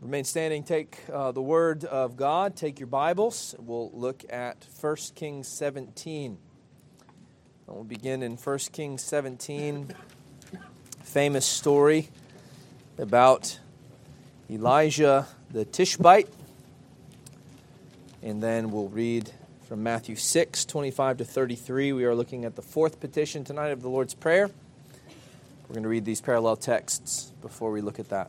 Remain standing, take the Word of God, take your Bibles. We'll look at 1 Kings 17. We'll begin in 1 Kings 17, famous story about Elijah the Tishbite. And then we'll read from Matthew 6, 25 to 33. We are looking at the fourth petition tonight of the Lord's Prayer. We're going to read these parallel texts before we look at that.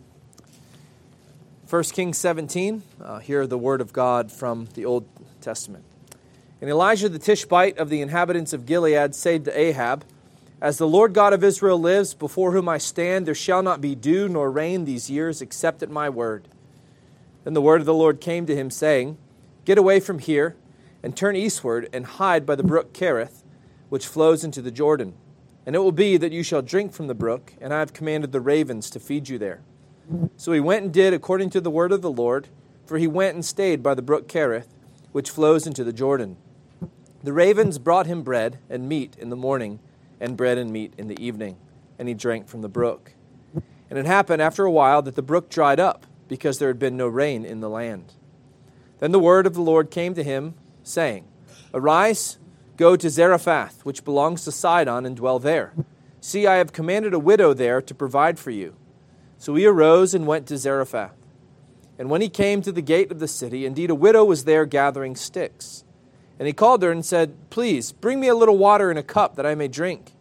1 Kings 17, hear the word of God from the Old Testament. And Elijah the Tishbite of the inhabitants of Gilead said to Ahab, "As the Lord God of Israel lives, before whom I stand, there shall not be dew nor rain these years, except at my word." Then the word of the Lord came to him, saying, "Get away from here, and turn eastward, and hide by the brook Kerith, which flows into the Jordan. And it will be that you shall drink from the brook, and I have commanded the ravens to feed you there." So he went and did according to the word of the Lord, for he went and stayed by the brook Kerith, which flows into the Jordan. The ravens brought him bread and meat in the morning, and bread and meat in the evening, and he drank from the brook. And it happened after a while that the brook dried up, because there had been no rain in the land. Then the word of the Lord came to him, saying, "Arise, go to Zarephath, which belongs to Sidon, and dwell there. See, I have commanded a widow there to provide for you." So he arose and went to Zarephath. And when he came to the gate of the city, indeed a widow was there gathering sticks. And he called her and said, "Please, bring me a little water in a cup that I may drink."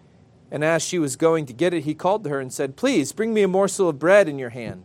And as she was going to get it, he called to her and said, "Please, bring me a morsel of bread in your hand."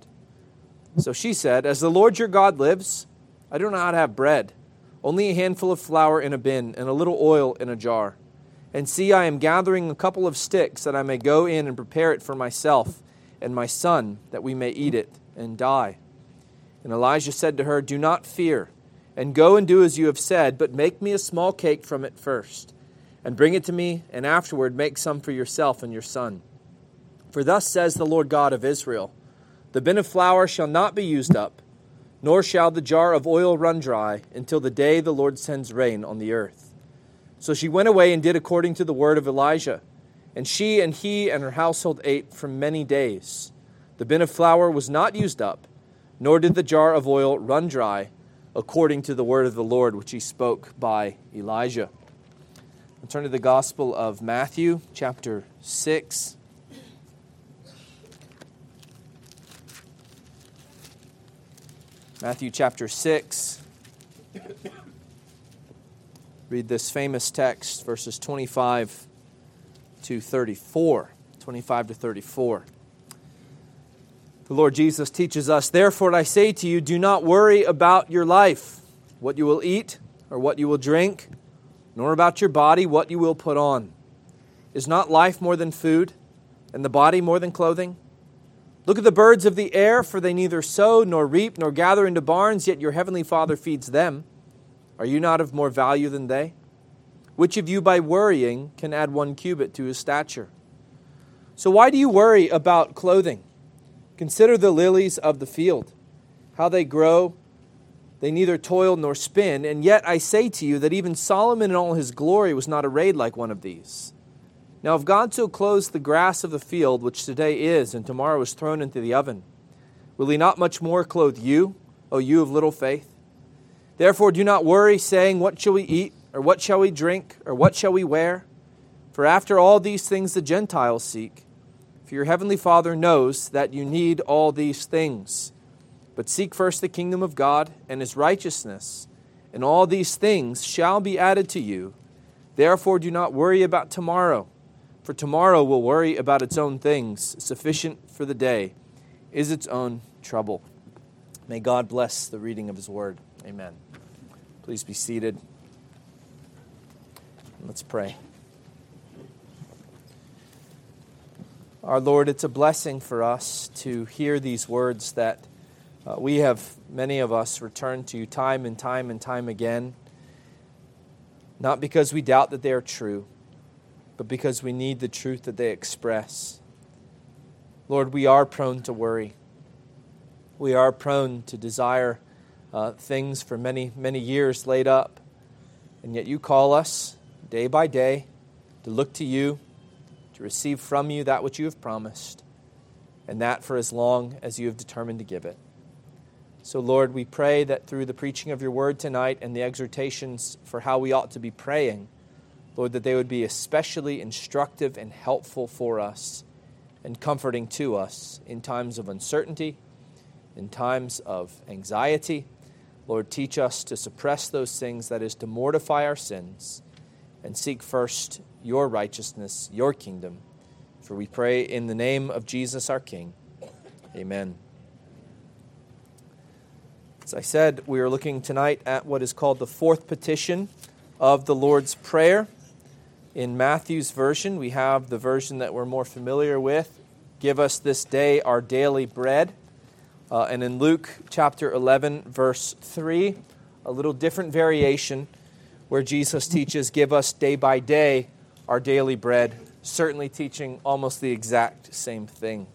So she said, "As the Lord your God lives, I do not have bread, only a handful of flour in a bin and a little oil in a jar. And see, I am gathering a couple of sticks that I may go in and prepare it for myself and my son, that we may eat it and die." And Elijah said to her, "Do not fear, and go and do as you have said, but make me a small cake from it first, and bring it to me, and afterward make some for yourself and your son. For thus says the Lord God of Israel, the bin of flour shall not be used up, nor shall the jar of oil run dry, until the day the Lord sends rain on the earth." So she went away and did according to the word of Elijah. And she and he and her household ate for many days. The bin of flour was not used up, nor did the jar of oil run dry, according to the word of the Lord, which he spoke by Elijah. We'll turn to the Gospel of Matthew, chapter 6. Matthew chapter 6. Read this famous text, verses 25 to 34. 25 to 34. The Lord Jesus teaches us, "Therefore I say to you, do not worry about your life, what you will eat or what you will drink, nor about your body, what you will put on. Is not life more than food, and the body more than clothing? Look at the birds of the air, for they neither sow nor reap nor gather into barns, yet your heavenly Father feeds them. Are you not of more value than they? Which of you by worrying can add 1 cubit to his stature? So why do you worry about clothing? Consider the lilies of the field, how they grow. They neither toil nor spin, and yet I say to you that even Solomon in all his glory was not arrayed like one of these. Now if God so clothes the grass of the field, which today is and tomorrow is thrown into the oven, will he not much more clothe you, O you of little faith? Therefore do not worry, saying, what shall we eat, or what shall we drink, or what shall we wear? For after all these things the Gentiles seek. For your heavenly Father knows that you need all these things. But seek first the kingdom of God and his righteousness, and all these things shall be added to you. Therefore do not worry about tomorrow, for tomorrow will worry about its own things. Sufficient for the day is its own trouble." May God bless the reading of his word. Amen. Please be seated. Let's pray. Our Lord, it's a blessing for us to hear these words that we have, many of us, returned to time and time and time again, not because we doubt that they are true, but because we need the truth that they express. Lord, we are prone to worry. We are prone to desire things for many, many years laid up, and yet you call us day by day to look to you, to receive from you that which you have promised, and that for as long as you have determined to give it. So, Lord, we pray that through the preaching of your word tonight and the exhortations for how we ought to be praying, Lord, that they would be especially instructive and helpful for us and comforting to us in times of uncertainty, in times of anxiety. Lord, teach us to suppress those things, that is, to mortify our sins and seek first your righteousness, your kingdom. For we pray in the name of Jesus our King. Amen. As I said, we are looking tonight at what is called the fourth petition of the Lord's Prayer. In Matthew's version, we have the version that we're more familiar with, "Give us this day our daily bread." And in Luke chapter 11, verse 3, a little different variation where Jesus teaches, "Give us day by day our daily bread," certainly teaching almost the exact same thing.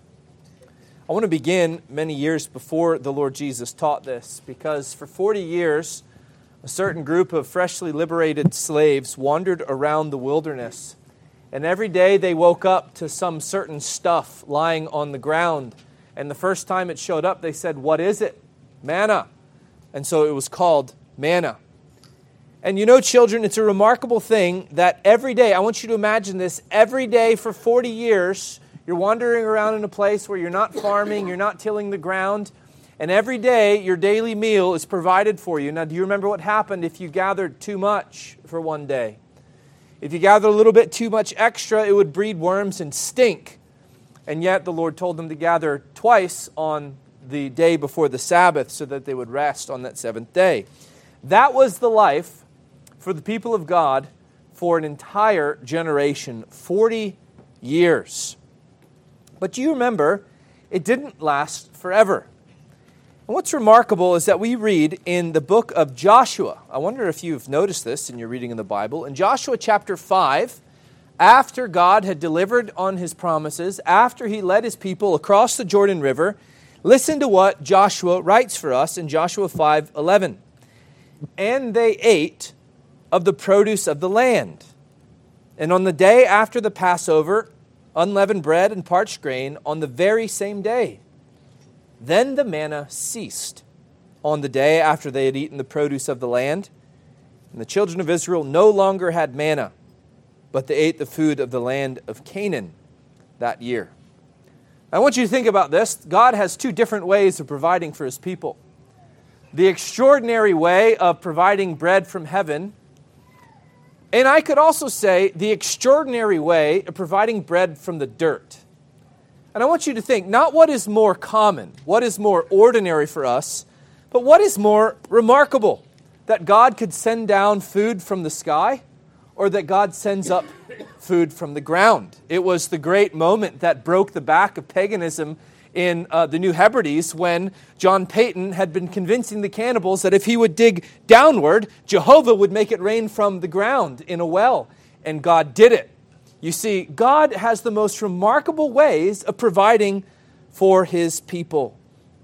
I want to begin many years before the Lord Jesus taught this, because for 40 years, a certain group of freshly liberated slaves wandered around the wilderness, and every day they woke up to some certain stuff lying on the ground, and the first time it showed up, they said, "What is it?" "Manna." And so it was called manna. And you know, children, it's a remarkable thing that every day, I want you to imagine this, every day for 40 years, you're wandering around in a place where you're not farming, you're not tilling the ground, and every day your daily meal is provided for you. Now, do you remember what happened if you gathered too much for one day? If you gathered a little bit too much extra, it would breed worms and stink. And yet the Lord told them to gather twice on the day before the Sabbath so that they would rest on that seventh day. That was the life for the people of God for an entire generation, 40 years. But do you remember, it didn't last forever. And what's remarkable is that we read in the book of Joshua. I wonder if you've noticed this in your reading in the Bible. In Joshua chapter 5, after God had delivered on his promises, after he led his people across the Jordan River, listen to what Joshua writes for us in Joshua 5:11. "And they ate of the produce of the land. And on the day after the Passover, unleavened bread and parched grain on the very same day. Then the manna ceased on the day after they had eaten the produce of the land. And the children of Israel no longer had manna, but they ate the food of the land of Canaan that year." I want you to think about this. God has two different ways of providing for his people. The extraordinary way of providing bread from heaven, and I could also say the extraordinary way of providing bread from the dirt. And I want you to think, not what is more common, what is more ordinary for us, but what is more remarkable, that God could send down food from the sky, or that God sends up food from the ground. It was the great moment that broke the back of paganism in the New Hebrides when John Peyton had been convincing the cannibals that if he would dig downward, Jehovah would make it rain from the ground in a well. And God did it. You see, God has the most remarkable ways of providing for his people.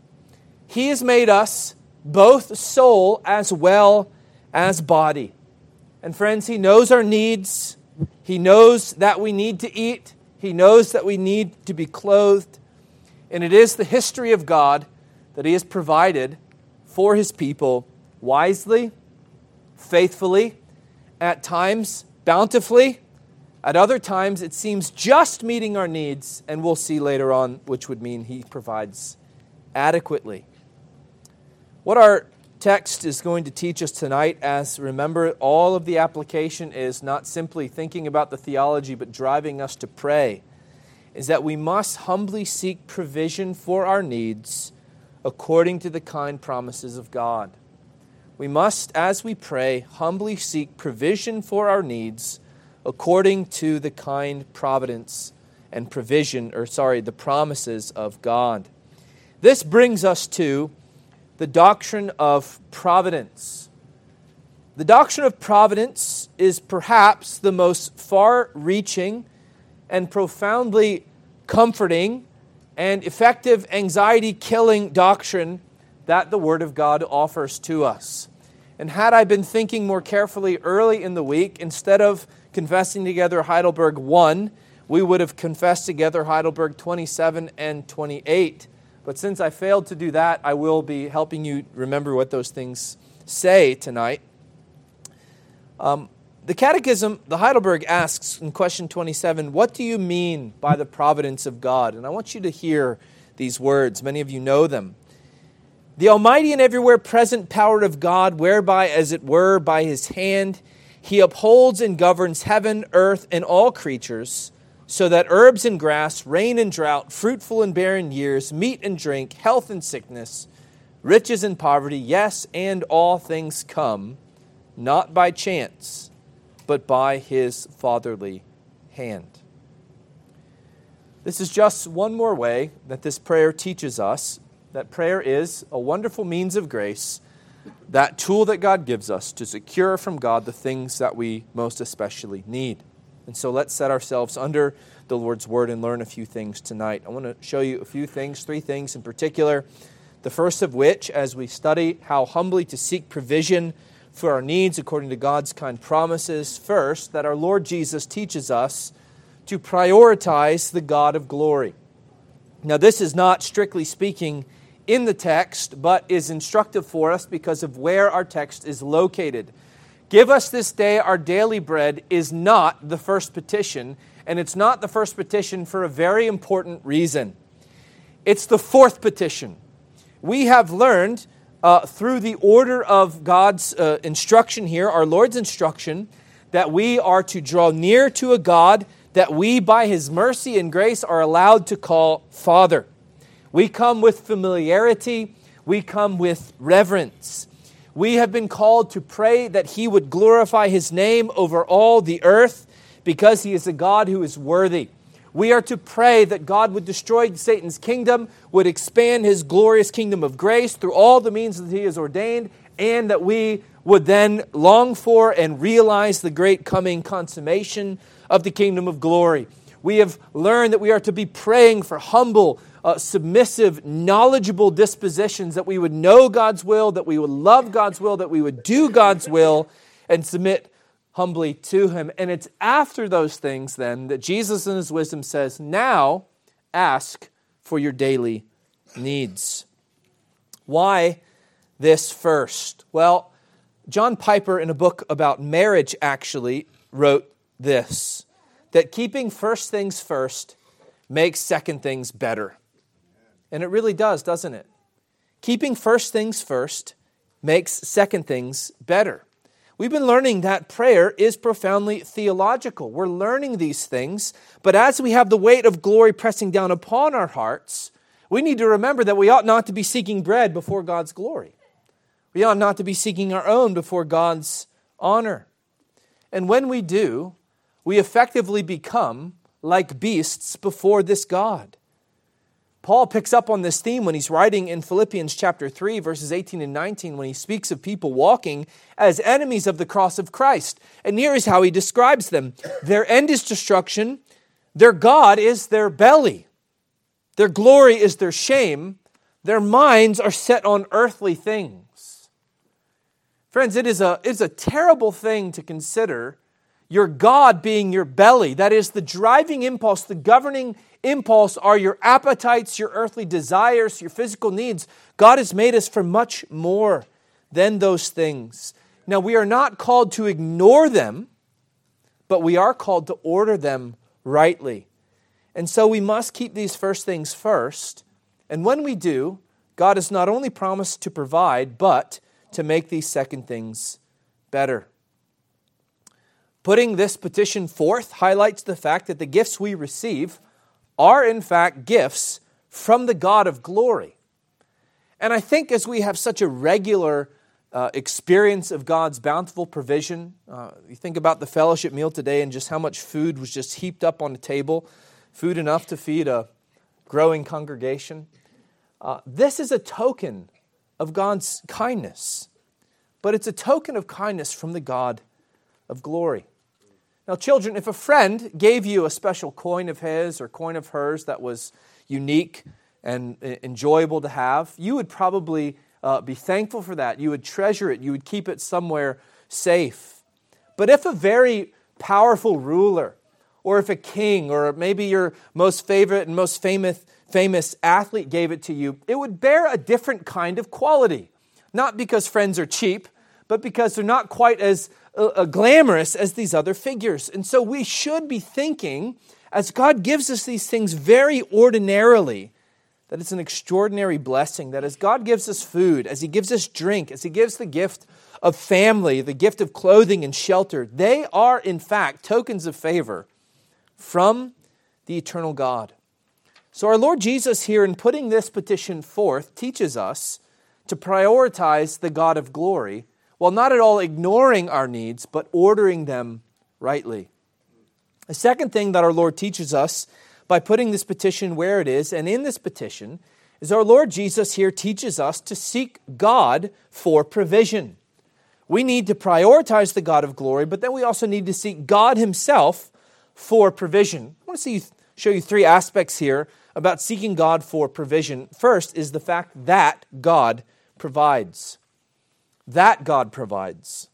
He has made us both soul as well as body. And friends, he knows our needs. He knows that we need to eat. He knows that we need to be clothed. And it is the history of God that he has provided for his people wisely, faithfully, at times bountifully, at other times it seems just meeting our needs, and we'll see later on, which would mean he provides adequately. What our text is going to teach us tonight, as remember, all of the application is not simply thinking about the theology, but driving us to pray, is that we must humbly seek provision for our needs according to the kind promises of God. We must, as we pray, humbly seek provision for our needs according to the kind providence and the promises of God. This brings us to the doctrine of providence. The doctrine of providence is perhaps the most far-reaching and profoundly comforting and effective anxiety-killing doctrine that the Word of God offers to us. And had I been thinking more carefully early in the week, instead of confessing together Heidelberg 1, we would have confessed together Heidelberg 27 and 28. But since I failed to do that, I will be helping you remember what those things say tonight. The Catechism, the Heidelberg asks in question 27, what do you mean by the providence of God? And I want you to hear these words. Many of you know them. The almighty and everywhere present power of God, whereby, as it were, by his hand, he upholds and governs heaven, earth, and all creatures, so that herbs and grass, rain and drought, fruitful and barren years, meat and drink, health and sickness, riches and poverty, yes, and all things come, not by chance, but by his fatherly hand. This is just one more way that this prayer teaches us that prayer is a wonderful means of grace, that tool that God gives us to secure from God the things that we most especially need. And so let's set ourselves under the Lord's Word and learn a few things tonight. I want to show you a few things, 3 things in particular. The first of which, as we study how humbly to seek provision for our needs according to God's kind promises, first, that our Lord Jesus teaches us to prioritize the God of glory. Now, this is not, strictly speaking, in the text, but is instructive for us because of where our text is located. Give us this day our daily bread is not the first petition, and it's not the first petition for a very important reason. It's the fourth petition. We have learned through the order of God's instruction here, our Lord's instruction, that we are to draw near to a God that we, by his mercy and grace, are allowed to call Father. We come with familiarity. We come with reverence. We have been called to pray that he would glorify his name over all the earth because he is a God who is worthy. We are to pray that God would destroy Satan's kingdom, would expand his glorious kingdom of grace through all the means that he has ordained, and that we would then long for and realize the great coming consummation of the kingdom of glory. We have learned that we are to be praying for humble, submissive, knowledgeable dispositions, that we would know God's will, that we would love God's will, that we would do God's will, and submit humbly to him. And it's after those things then that Jesus in his wisdom says, now ask for your daily needs. Why this first? Well, John Piper, in a book about marriage, actually wrote this, that keeping first things first makes second things better. And it really does, doesn't it? Keeping first things first makes second things better. We've been learning that prayer is profoundly theological. We're learning these things, but as we have the weight of glory pressing down upon our hearts, we need to remember that we ought not to be seeking bread before God's glory. We ought not to be seeking our own before God's honor. And when we do, we effectively become like beasts before this God. Paul picks up on this theme when he's writing in Philippians chapter 3, verses 18 and 19, when he speaks of people walking as enemies of the cross of Christ. And here is how he describes them. Their end is destruction. Their God is their belly. Their glory is their shame. Their minds are set on earthly things. Friends, it is a terrible thing to consider your God being your belly. That is, the driving impulse, the governing impulse are your appetites, your earthly desires, your physical needs. God has made us for much more than those things. Now, we are not called to ignore them, but we are called to order them rightly. And so we must keep these first things first. And when we do, God has not only promised to provide, but to make these second things better. Putting this petition forth highlights the fact that the gifts we receive are in fact gifts from the God of glory. And I think as we have such a regular experience of God's bountiful provision, you think about the fellowship meal today and just how much food was just heaped up on the table, food enough to feed a growing congregation. This is a token of God's kindness, but it's a token of kindness from the God of glory. Now, children, if a friend gave you a special coin of his or coin of hers that was unique and enjoyable to have, you would probably be thankful for that. You would treasure it. You would keep it somewhere safe. But if a very powerful ruler, or if a king, or maybe your most favorite and most famous athlete gave it to you, it would bear a different kind of quality. Not because friends are cheap, but because they're not quite as glamorous as these other figures. And so we should be thinking, as God gives us these things very ordinarily, that it's an extraordinary blessing, that as God gives us food, as He gives us drink, as He gives the gift of family, the gift of clothing and shelter, they are in fact tokens of favor from the eternal God. So our Lord Jesus here, in putting this petition forth, teaches us to prioritize the God of glory, while not at all ignoring our needs, but ordering them rightly. The second thing that our Lord teaches us by putting this petition where it is, and in this petition, is our Lord Jesus here teaches us to seek God for provision. We need to prioritize the God of glory, but then we also need to seek God Himself for provision. I want to show you three aspects here about seeking God for provision. First is the fact that God provides. That God provides.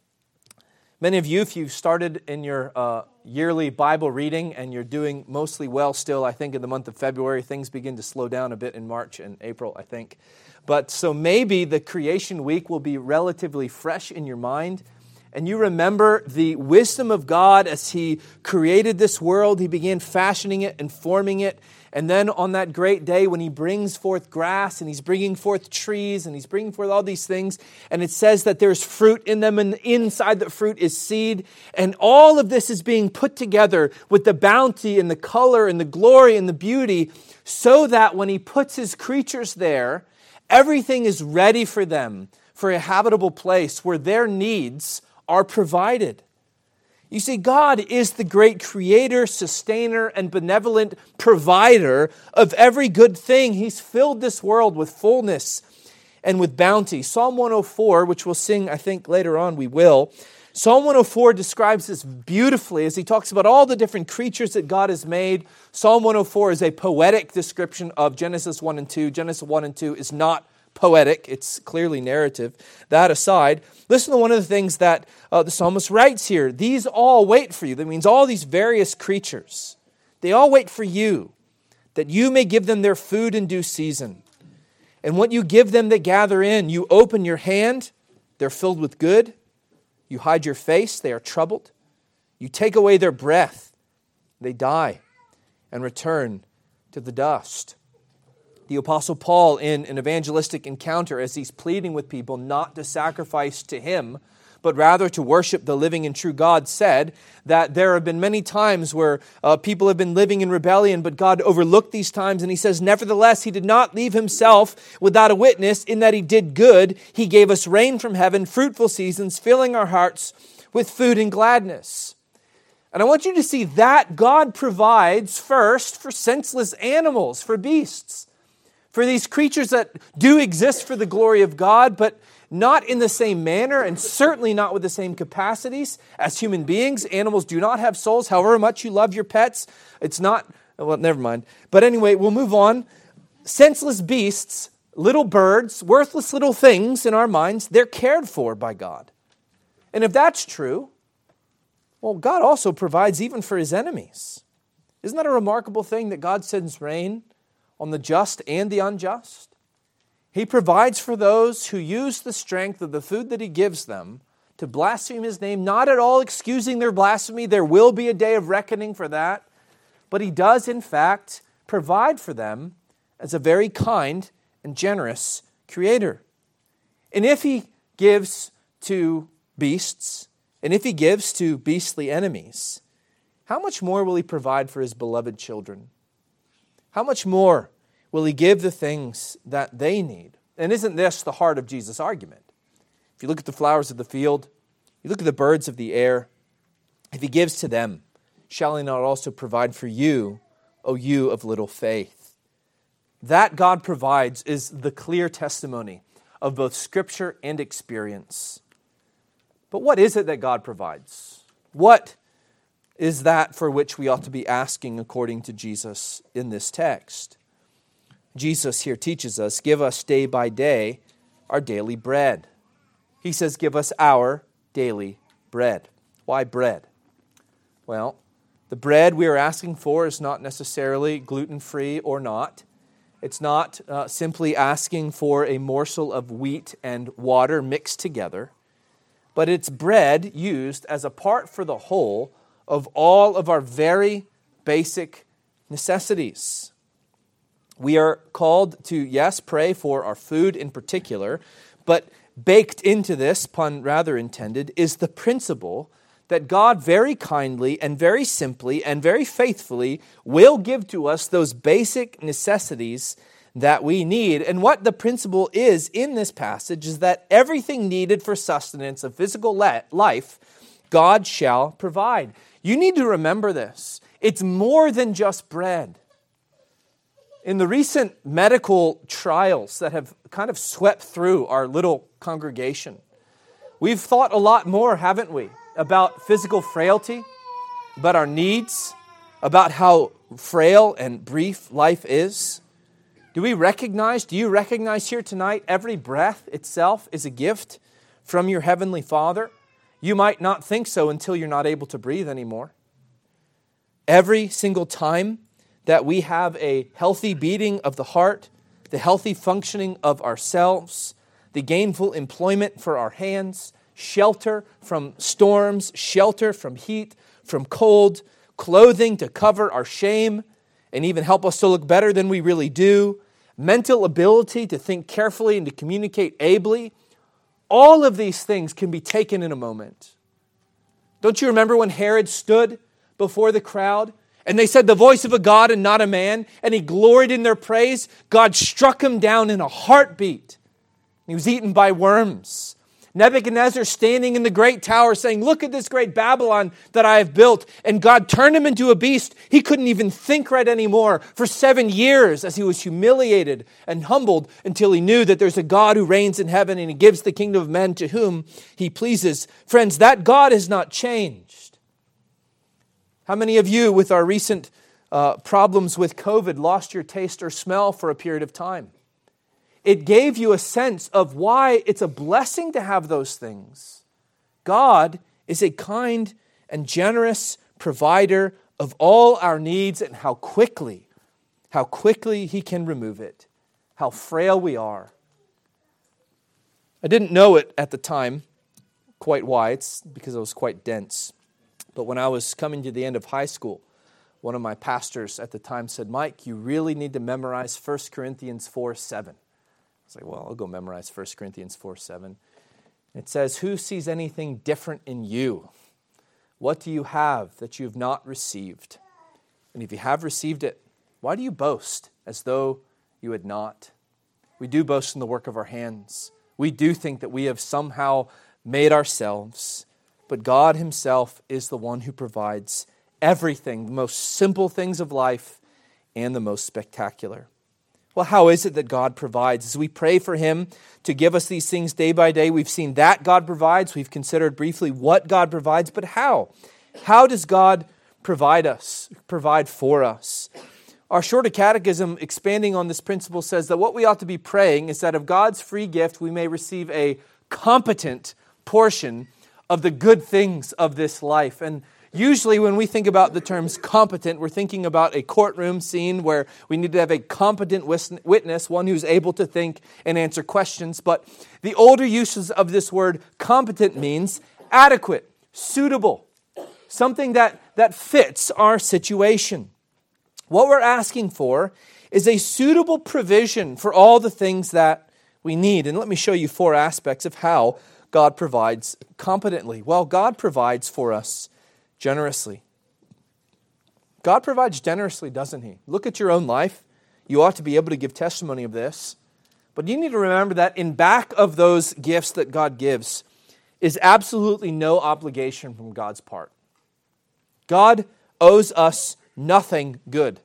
Many of you, if you've started in your yearly Bible reading and you're doing mostly well still, I think in the month of February, things begin to slow down a bit in March and April, I think. But so maybe the creation week will be relatively fresh in your mind. And you remember the wisdom of God as He created this world. He began fashioning it and forming it. And then on that great day when He brings forth grass and He's bringing forth trees and He's bringing forth all these things, and it says that there's fruit in them and inside the fruit is seed. And all of this is being put together with the bounty and the color and the glory and the beauty so that when He puts His creatures there, everything is ready for them, for a habitable place where their needs are provided. You see, God is the great creator, sustainer, and benevolent provider of every good thing. He's filled this world with fullness and with bounty. Psalm 104, which we'll sing, I think later on we will, Psalm 104 describes this beautifully as he talks about all the different creatures that God has made. Psalm 104 is a poetic description of Genesis 1 and 2. Genesis 1 and 2 is not poetic, it's clearly narrative. That aside, listen to one of the things that the psalmist writes here. These all wait for you. That means all these various creatures. They all wait for you, that you may give them their food in due season. And what you give them, they gather in. You open your hand, they're filled with good. You hide your face, they are troubled. You take away their breath, they die and return to the dust. The Apostle Paul, in an evangelistic encounter, as he's pleading with people not to sacrifice to him, but rather to worship the living and true God, said that there have been many times where people have been living in rebellion, but God overlooked these times, and he says, nevertheless, He did not leave Himself without a witness in that He did good. He gave us rain from heaven, fruitful seasons, filling our hearts with food and gladness. And I want you to see that God provides first for senseless animals, for beasts, for these creatures that do exist for the glory of God, but not in the same manner and certainly not with the same capacities as human beings. Animals do not have souls, however much you love your pets. It's not, well, never mind. But anyway, we'll move on. Senseless beasts, little birds, worthless little things in our minds, they're cared for by God. And if that's true, well, God also provides even for His enemies. Isn't that a remarkable thing that God sends rain on the just and the unjust? He provides for those who use the strength of the food that He gives them to blaspheme His name, not at all excusing their blasphemy. There will be a day of reckoning for that. But He does, in fact, provide for them as a very kind and generous Creator. And if He gives to beasts, and if He gives to beastly enemies, how much more will He provide for His beloved children? How much more will He give the things that they need? And isn't this the heart of Jesus' argument? If you look at the flowers of the field, you look at the birds of the air, if He gives to them, shall He not also provide for you, O you of little faith? That God provides is the clear testimony of both Scripture and experience. But what is it that God provides? What is that for which we ought to be asking according to Jesus in this text? Jesus here teaches us, give us day by day our daily bread. He says, give us our daily bread. Why bread? Well, The bread we are asking for is not necessarily gluten-free or not. It's not simply asking for a morsel of wheat and water mixed together, but it's bread used as a part for the whole of all of our very basic necessities. We are called to, yes, pray for our food in particular, but baked into this, pun rather intended, is the principle that God very kindly and very simply and very faithfully will give to us those basic necessities that we need. And what the principle is in this passage is that everything needed for sustenance of physical life, God shall provide. You need to remember this. It's more than just bread. In the recent medical trials that have kind of swept through our little congregation, we've thought a lot more, haven't we, about physical frailty, about our needs, about how frail and brief life is. Do you recognize here tonight, every breath itself is a gift from your Heavenly Father? You might not think so until you're not able to breathe anymore. Every single time that we have a healthy beating of the heart, the healthy functioning of ourselves, the gainful employment for our hands, shelter from storms, shelter from heat, from cold, clothing to cover our shame and even help us to look better than we really do, mental ability to think carefully and to communicate ably, all of these things can be taken in a moment. Don't you remember when Herod stood before the crowd and they said the voice of a God and not a man, and he gloried in their praise? God struck him down in a heartbeat. He was eaten by worms. Nebuchadnezzar standing in the great tower saying, "Look at this great Babylon that I have built." And God turned him into a beast. He couldn't even think right anymore for 7 years as he was humiliated and humbled until he knew that there's a God who reigns in heaven and he gives the kingdom of men to whom he pleases. Friends, that God has not changed. How many of you, with our recent problems with COVID, lost your taste or smell for a period of time? It gave you a sense of why it's a blessing to have those things. God is a kind and generous provider of all our needs, and how quickly he can remove it, how frail we are. I didn't know it at the time quite why. It's because I was quite dense. But when I was coming to the end of high school, one of my pastors at the time said, "Mike, you really need to memorize 1 Corinthians 4:7. I was like, well, I'll go memorize 1 Corinthians 4:7. It says, "Who sees anything different in you? What do you have that you have not received? And if you have received it, why do you boast as though you had not?" We do boast in the work of our hands. We do think that we have somehow made ourselves. But God himself is the one who provides everything, the most simple things of life and the most spectacular. Well, how is it that God provides? As we pray for him to give us these things day by day, we've seen that God provides. We've considered briefly what God provides, but how? How does God provide for us? Our Shorter Catechism, expanding on this principle, says that what we ought to be praying is that of God's free gift we may receive a competent portion of the good things of this life. And usually when we think about the terms competent, we're thinking about a courtroom scene where we need to have a competent witness, one who's able to think and answer questions. But the older uses of this word competent means adequate, suitable, something that fits our situation. What we're asking for is a suitable provision for all the things that we need. And let me show you 4 aspects of how God provides competently. Well, God provides for us generously. God provides generously, doesn't he? Look at your own life. You ought to be able to give testimony of this. But you need to remember that in back of those gifts that God gives is absolutely no obligation from God's part. God owes us nothing good.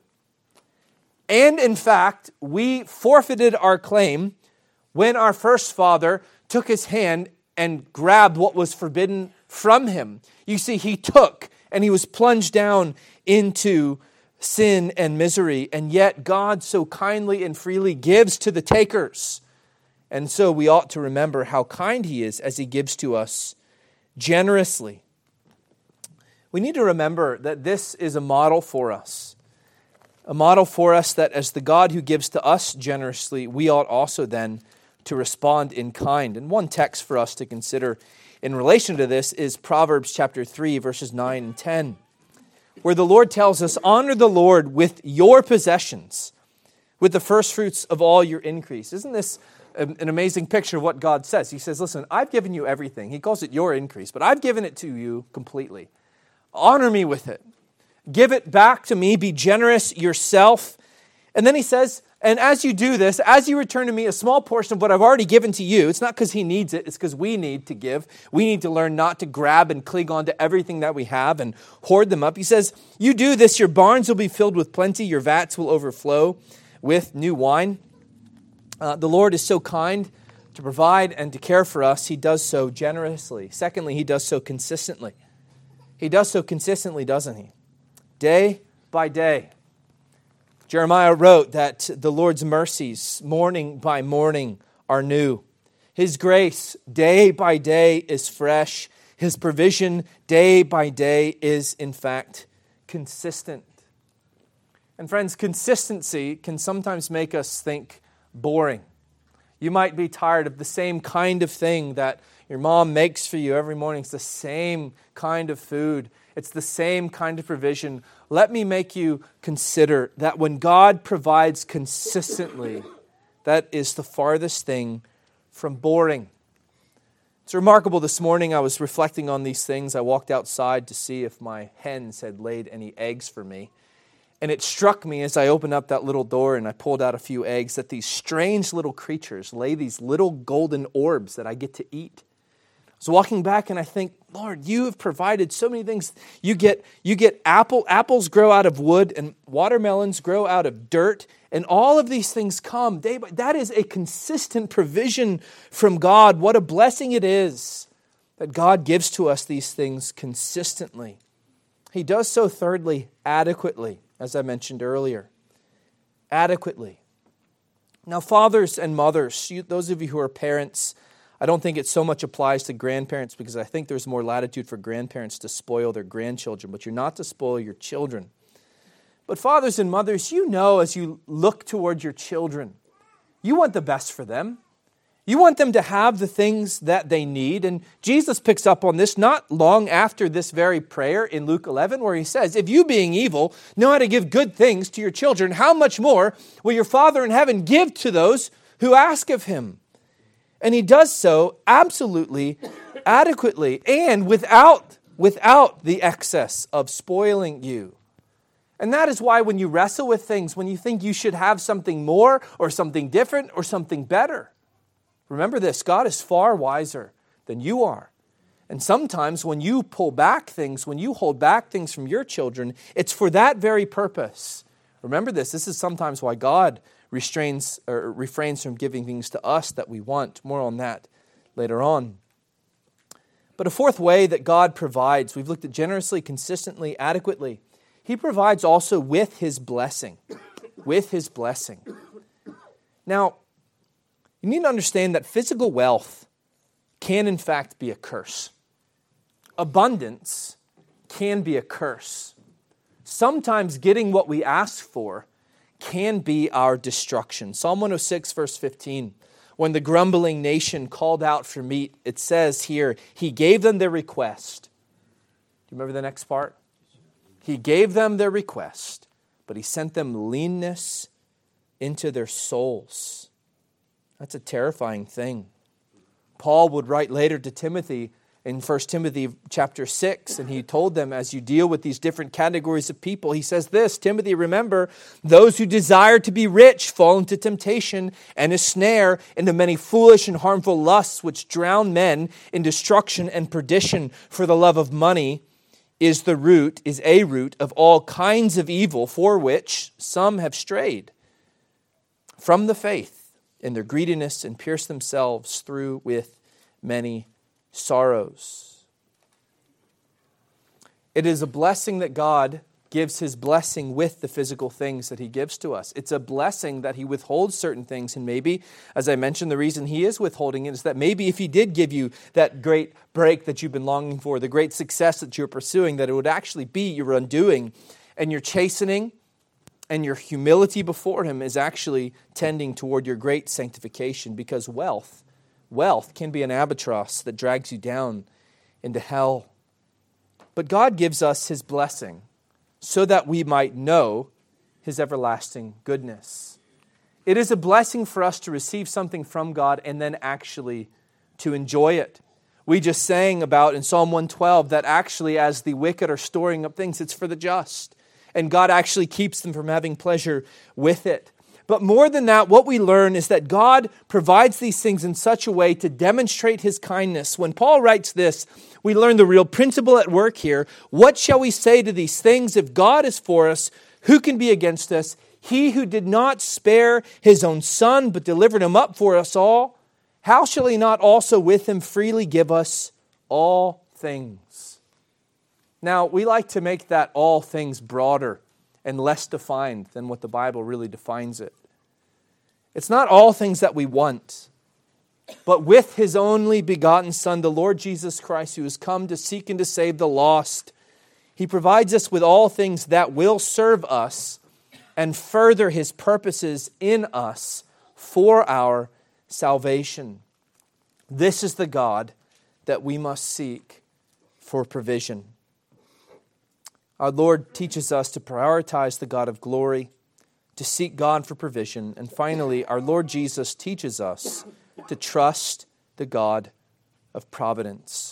And in fact, we forfeited our claim when our first father took his hand and grabbed what was forbidden from him. You see, he took and he was plunged down into sin and misery, and yet God so kindly and freely gives to the takers. And so we ought to remember how kind he is as he gives to us generously. we need to remember that this is a model for us. A model for us that as the God who gives to us generously, we ought also then to respond in kind. And one text for us to consider in relation to this is Proverbs chapter 3, verses 9 and 10, where the Lord tells us, honor the Lord with your possessions, with the first fruits of all your increase. Isn't this an amazing picture of what God says? He says, listen, I've given you everything. He calls it your increase, but I've given it to you completely. Honor me with it. Give it back to me. Be generous yourself. And then he says, and as you do this, as you return to me a small portion of what I've already given to you, it's not because he needs it, it's because we need to give. We need to learn not to grab and cling on to everything that we have and hoard them up. He says, you do this, your barns will be filled with plenty, your vats will overflow with new wine. The Lord is so kind to provide and to care for us. He does so generously. Secondly, he does so consistently. He does so consistently, doesn't he? Day by day. Jeremiah wrote that the Lord's mercies, morning by morning, are new. His grace, day by day, is fresh. His provision, day by day, is in fact consistent. And friends, consistency can sometimes make us think boring. You might be tired of the same kind of thing that your mom makes for you every morning. It's the same kind of food. It's the same kind of provision. Let me make you consider that when God provides consistently, that is the farthest thing from boring. It's remarkable. This morning I was reflecting on these things. I walked outside to see if my hens had laid any eggs for me. And it struck me as I opened up that little door and I pulled out a few eggs that these strange little creatures lay these little golden orbs that I get to eat. I was walking back and I think, Lord, you have provided so many things. You get apples grow out of wood and watermelons grow out of dirt. And all of these things come day by day. That is a consistent provision from God. What a blessing it is that God gives to us these things consistently. He does so, thirdly, adequately, as I mentioned earlier. Adequately. Now, fathers and mothers, those of you who are parents, I don't think it so much applies to grandparents because I think there's more latitude for grandparents to spoil their grandchildren, but you're not to spoil your children. But fathers and mothers, you know as you look toward your children, you want the best for them. You want them to have the things that they need. And Jesus picks up on this not long after this very prayer in Luke 11, where he says, if you being evil know how to give good things to your children, how much more will your Father in heaven give to those who ask of him? And he does so absolutely adequately and without the excess of spoiling you. And that is why when you wrestle with things, when you think you should have something more or something different or something better, remember this, God is far wiser than you are. And sometimes when you pull back things, when you hold back things from your children, it's for that very purpose. Remember this is sometimes why God refrains from giving things to us that we want. More on that later on. But a fourth way that God provides, we've looked at generously, consistently, adequately. He provides also with his blessing. With his blessing. Now, you need to understand that physical wealth can in fact be a curse. Abundance can be a curse. Sometimes getting what we ask for can be our destruction. Psalm 106, verse 15. When the grumbling nation called out for meat, it says here, he gave them their request. Do you remember the next part? He gave them their request, but he sent them leanness into their souls. That's a terrifying thing. Paul would write later to Timothy in 1 Timothy chapter 6, and he told them, as you deal with these different categories of people, he says this, Timothy, remember, those who desire to be rich fall into temptation and a snare, into many foolish and harmful lusts which drown men in destruction and perdition. For the love of money is a root of all kinds of evil, for which some have strayed from the faith in their greediness and pierced themselves through with many sorrows. It is a blessing that God gives His blessing with the physical things that He gives to us. It's a blessing that He withholds certain things, and maybe, as I mentioned, the reason He is withholding it is that maybe if He did give you that great break that you've been longing for, the great success that you're pursuing, that it would actually be your undoing, and your chastening and your humility before Him is actually tending toward your great sanctification, because wealth can be an albatross that drags you down into hell. But God gives us His blessing so that we might know His everlasting goodness. It is a blessing for us to receive something from God and then actually to enjoy it. We just sang about in Psalm 112 that actually as the wicked are storing up things, it's for the just. And God actually keeps them from having pleasure with it. But more than that, what we learn is that God provides these things in such a way to demonstrate His kindness. When Paul writes this, we learn the real principle at work here. What shall we say to these things? If God is for us, who can be against us? He who did not spare His own Son, but delivered Him up for us all, how shall He not also with Him freely give us all things? Now, we like to make that all things broader and less defined than what the Bible really defines it. It's not all things that we want, but with His only begotten Son, the Lord Jesus Christ, who has come to seek and to save the lost, He provides us with all things that will serve us and further His purposes in us for our salvation. This is the God that we must seek for provision. Our Lord teaches us to prioritize the God of glory, to seek God for provision. And finally, our Lord Jesus teaches us to trust the God of providence.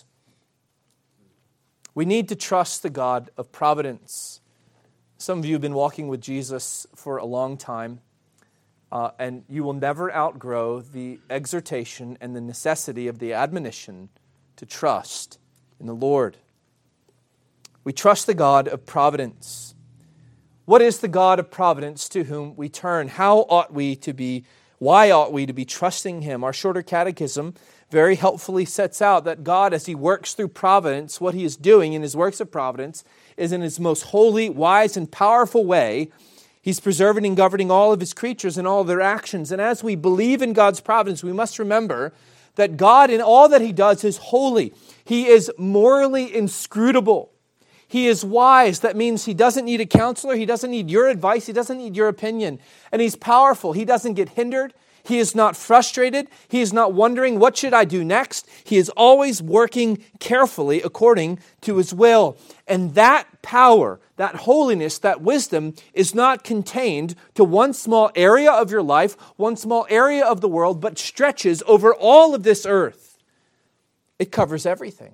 We need to trust the God of providence. Some of you have been walking with Jesus for a long time, and you will never outgrow the exhortation and the necessity of the admonition to trust in the Lord. We trust the God of providence. What is the God of providence to whom we turn? Why ought we to be trusting Him? Our shorter catechism very helpfully sets out that God, as He works through providence, what He is doing in His works of providence is in His most holy, wise, and powerful way, He's preserving and governing all of His creatures and all of their actions. And as we believe in God's providence, we must remember that God, in all that He does, is holy. He is morally inscrutable. He is wise. That means He doesn't need a counselor. He doesn't need your advice. He doesn't need your opinion. And He's powerful. He doesn't get hindered. He is not frustrated. He is not wondering, what should I do next? He is always working carefully according to His will. And that power, that holiness, that wisdom is not contained to one small area of your life, one small area of the world, but stretches over all of this earth. It covers everything.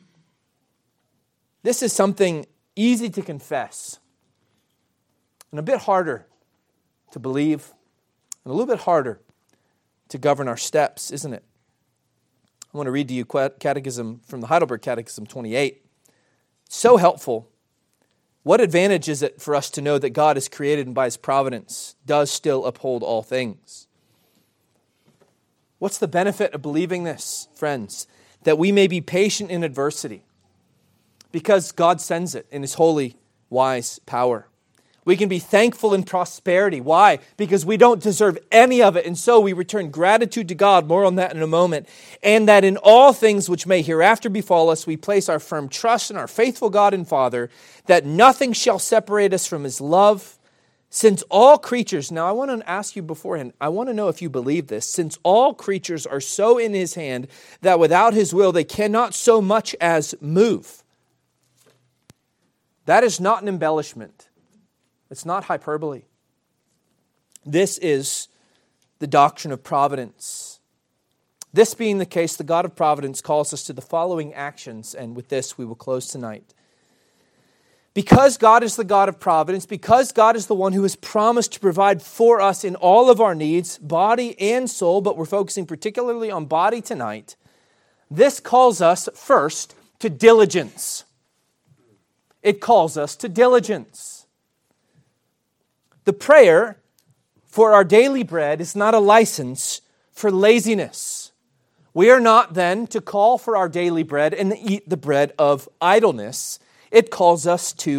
This is something easy to confess and a bit harder to believe and a little bit harder to govern our steps, isn't it? I want to read to you Catechism from the Heidelberg Catechism 28. So helpful. What advantage is it for us to know that God is created and by His providence does still uphold all things? What's the benefit of believing this, friends? That we may be patient in adversity, because God sends it in His holy, wise power. We can be thankful in prosperity. Why? Because we don't deserve any of it, and so we return gratitude to God. More on that in a moment. And that in all things which may hereafter befall us, we place our firm trust in our faithful God and Father, that nothing shall separate us from His love, since all creatures, now I want to ask you beforehand, I want to know if you believe this, since all creatures are so in His hand that without His will they cannot so much as move. That is not an embellishment. It's not hyperbole. This is the doctrine of providence. This being the case, the God of providence calls us to the following actions, and with this we will close tonight. Because God is the God of providence, because God is the one who has promised to provide for us in all of our needs, body and soul, but we're focusing particularly on body tonight, this calls us first to diligence. It calls us to diligence. The prayer for our daily bread is not a license for laziness. We are not then to call for our daily bread and eat the bread of idleness. It calls us to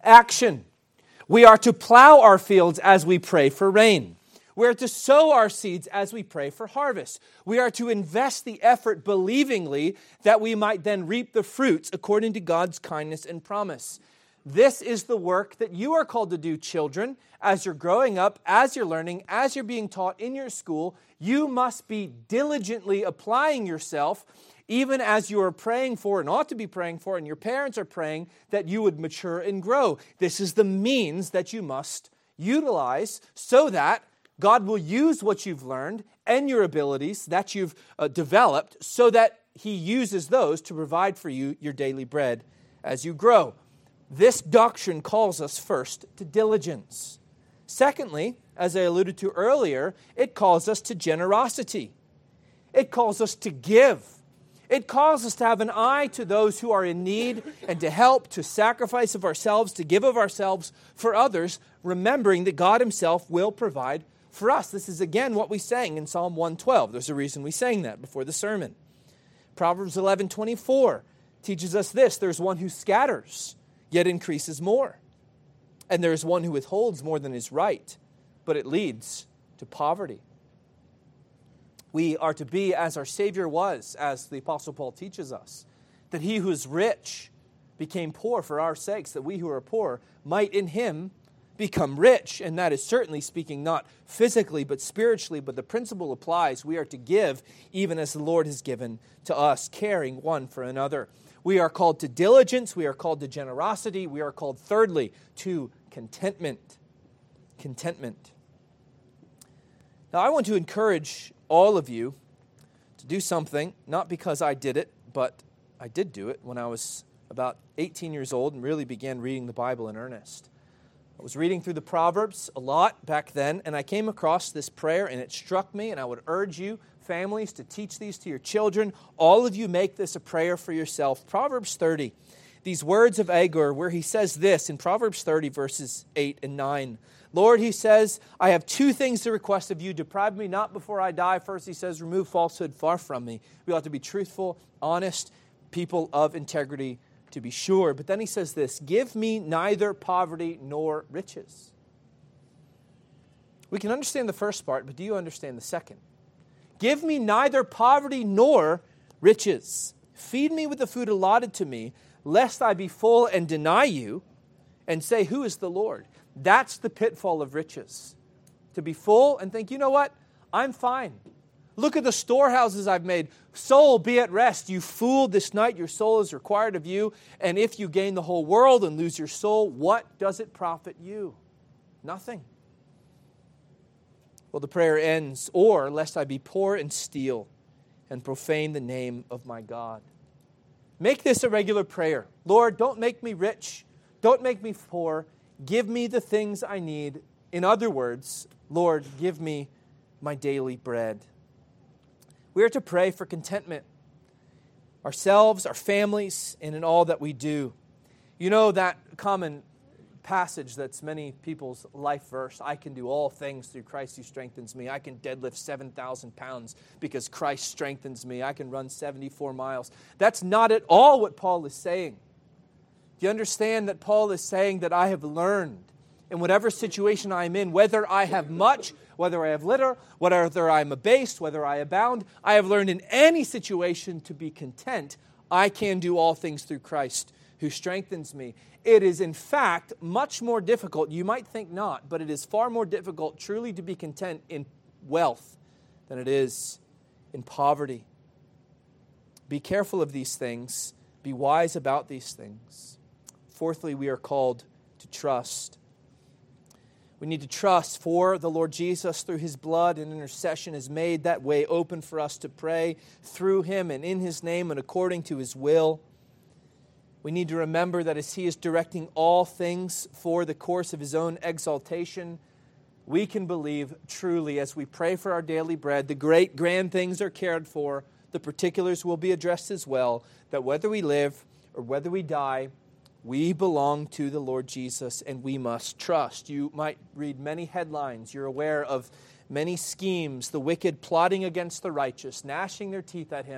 action. We are to plow our fields as we pray for rain. We are to sow our seeds as we pray for harvest. We are to invest the effort believingly that we might then reap the fruits according to God's kindness and promise. This is the work that you are called to do, children, as you're growing up, as you're learning, as you're being taught in your school. You must be diligently applying yourself, even as you are praying for and ought to be praying for, and your parents are praying that you would mature and grow. This is the means that you must utilize so that God will use what you've learned and your abilities that you've developed so that He uses those to provide for you your daily bread as you grow. This doctrine calls us first to diligence. Secondly, as I alluded to earlier, it calls us to generosity. It calls us to give. It calls us to have an eye to those who are in need and to help, to sacrifice of ourselves, to give of ourselves for others, remembering that God Himself will provide for us. This is again what we sang in Psalm 112. There's a reason we sang that before the sermon. Proverbs 11:24 teaches us this: there's one who scatters, yet increases more. And there is one who withholds more than is right, but it leads to poverty. We are to be as our Savior was, as the Apostle Paul teaches us, that He who is rich became poor for our sakes, that we who are poor might in Him become rich. And that is certainly speaking not physically but spiritually, but the principle applies. We are to give even as the Lord has given to us, caring one for another. We are called to diligence. We are called to generosity. We are called, thirdly, to contentment. Contentment. Now, I want to encourage all of you to do something, not because I did it, but I did do it when I was about 18 years old and really began reading the Bible in earnest. I was reading through the Proverbs a lot back then, and I came across this prayer, and it struck me, and I would urge you, families, to teach these to your children. All of you make this a prayer for yourself. Proverbs 30, these words of Agur, where he says this in Proverbs 30, verses 8 and 9. Lord, he says, I have two things to request of you. Deprive me not before I die. First, he says, remove falsehood far from me. We ought to be truthful, honest, people of integrity, to be sure. But then he says this, give me neither poverty nor riches. We can understand the first part, but do you understand the second? Give me neither poverty nor riches. Feed me with the food allotted to me, lest I be full and deny you, and say, who is the Lord? That's the pitfall of riches. To be full and think, you know what? I'm fine. Look at the storehouses I've made. Soul, be at rest. You fool, this night your soul is required of you. And if you gain the whole world and lose your soul, what does it profit you? Nothing. Well, the prayer ends, or lest I be poor and steal and profane the name of my God. Make this a regular prayer. Lord, don't make me rich. Don't make me poor. Give me the things I need. In other words, Lord, give me my daily bread. We are to pray for contentment, ourselves, our families, and in all that we do. You know that common passage that's many people's life verse, I can do all things through Christ who strengthens me. I can deadlift 7,000 pounds because Christ strengthens me. I can run 74 miles. That's not at all what Paul is saying. Do you understand that Paul is saying that I have learned in whatever situation I am in, whether I have much, whether I have little, whether I am abased, whether I abound, I have learned in any situation to be content. I can do all things through Christ who strengthens me. It is in fact much more difficult, you might think not, but it is far more difficult truly to be content in wealth than it is in poverty. Be careful of these things. Be wise about these things. Fourthly, we are called to trust. We need to trust, for the Lord Jesus, through His blood and intercession, has made that way open for us to pray through Him and in His name and according to His will. We need to remember that as He is directing all things for the course of His own exaltation, we can believe truly as we pray for our daily bread, the great grand things are cared for, the particulars will be addressed as well, that whether we live or whether we die, we belong to the Lord Jesus and we must trust. You might read many headlines. You're aware of many schemes, the wicked plotting against the righteous, gnashing their teeth at Him,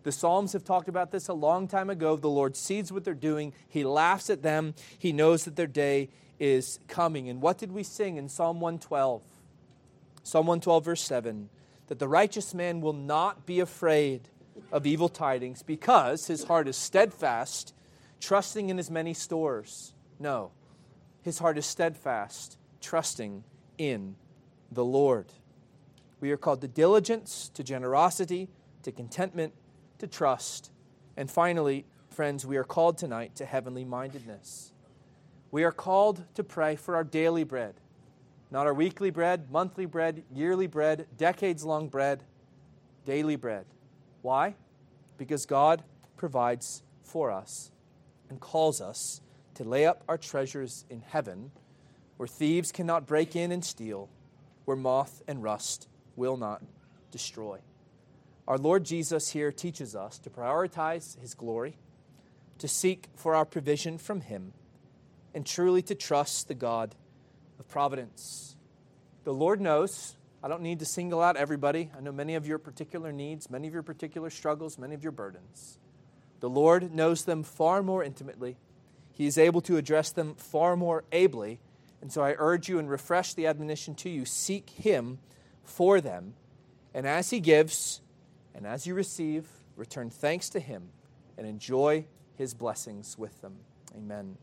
The Psalms have talked about this a long time ago. The Lord sees what they're doing. He laughs at them. He knows that their day is coming. And what did we sing in Psalm 112? Psalm 112, verse 7, that the righteous man will not be afraid of evil tidings because his heart is steadfast, trusting in his many stores. No, his heart is steadfast, trusting in the Lord. We are called to diligence, to generosity, to contentment, to trust. And finally, friends, we are called tonight to heavenly mindedness. We are called to pray for our daily bread, not our weekly bread, monthly bread, yearly bread, decades-long bread, daily bread. Why? Because God provides for us and calls us to lay up our treasures in heaven, where thieves cannot break in and steal, where moth and rust will not destroy. Our Lord Jesus here teaches us to prioritize His glory, to seek for our provision from Him, and truly to trust the God of providence. The Lord knows. I don't need to single out everybody. I know many of your particular needs, many of your particular struggles, many of your burdens. The Lord knows them far more intimately. He is able to address them far more ably. And so I urge you and refresh the admonition to you, seek Him for them. And as He gives and as you receive, return thanks to Him and enjoy His blessings with them. Amen.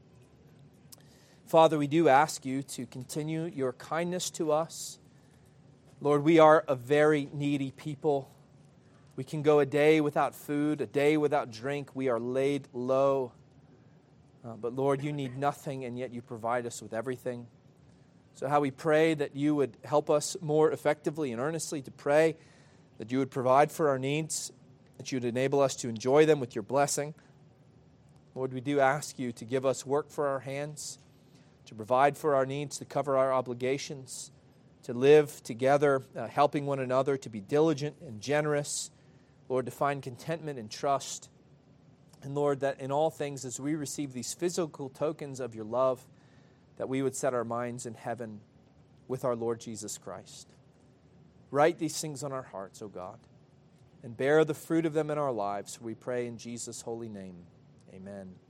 Father, we do ask you to continue your kindness to us. Lord, we are a very needy people. We can go a day without food, a day without drink. We are laid low. But Lord, you need nothing, and yet you provide us with everything. So how we pray that you would help us more effectively and earnestly to pray, that you would provide for our needs, that you would enable us to enjoy them with your blessing. Lord, we do ask you to give us work for our hands, to provide for our needs, to cover our obligations, to live together, helping one another, to be diligent and generous. Lord, to find contentment and trust. And Lord, that in all things, as we receive these physical tokens of your love, that we would set our minds in heaven with our Lord Jesus Christ. Write these things on our hearts, O God, and bear the fruit of them in our lives. We pray in Jesus' holy name. Amen.